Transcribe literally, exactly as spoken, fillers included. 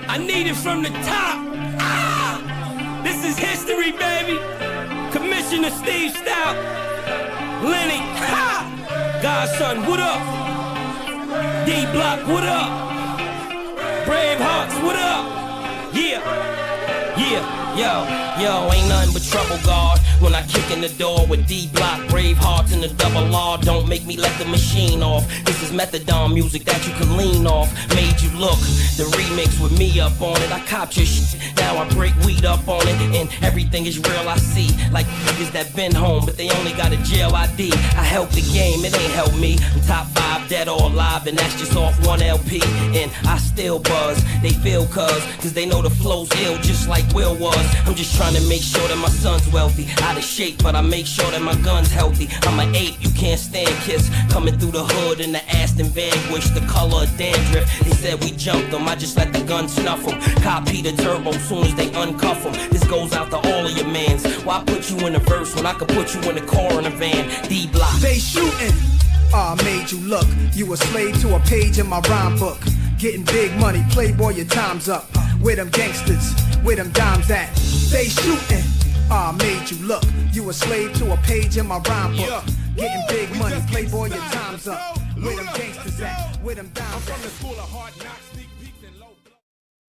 I need it from the top. Ah! This is history, baby. Commissioner Steve Stout, Lenny, ha! Godson, what up? D Block, what up? Bravehearts, what up? Yeah, yeah, yo, yo, ain't nothing but trouble, God. When I kick in the door with D Block, Bravehearts, and the double R, don't make me let the machine off. This is methadone music that you can lean off. Made you look, the remix with me up on it. I copped your shit, now I break weed up on it, and everything is real I see. Like niggas that been home, but they only got a jail I D. I help the game, it ain't help me. I'm top five, dead or alive, and that's just off one L P. And I still buzz, they feel cuz, cause they know the flow's ill, just like Will was. I'm just trying to make sure that my son's wealthy. Out of shape, but I make sure that my gun's healthy. I'm an ape, you can't stand Kiss. Coming through the hood in the Aston Vanquish, the color of dandruff. They said we jumped them, I just let the gun snuff them. Copy the turbo soon as they uncuff them. This goes out to all of your mans. Why put you in a verse when I could put you in the car in a van? D Block. They shooting. Ah, uh, made you look. You a slave to a page in my rhyme book. Getting big money, playboy, your time's up. Where them gangsters, where them dimes at? They shooting. Ah, uh, made you look. You a slave to a page in my rhyme book. Yeah. Getting big money, playboy, your time's up. Where them gangsters at? Where them dimes at? I'm from the school of hard knocks.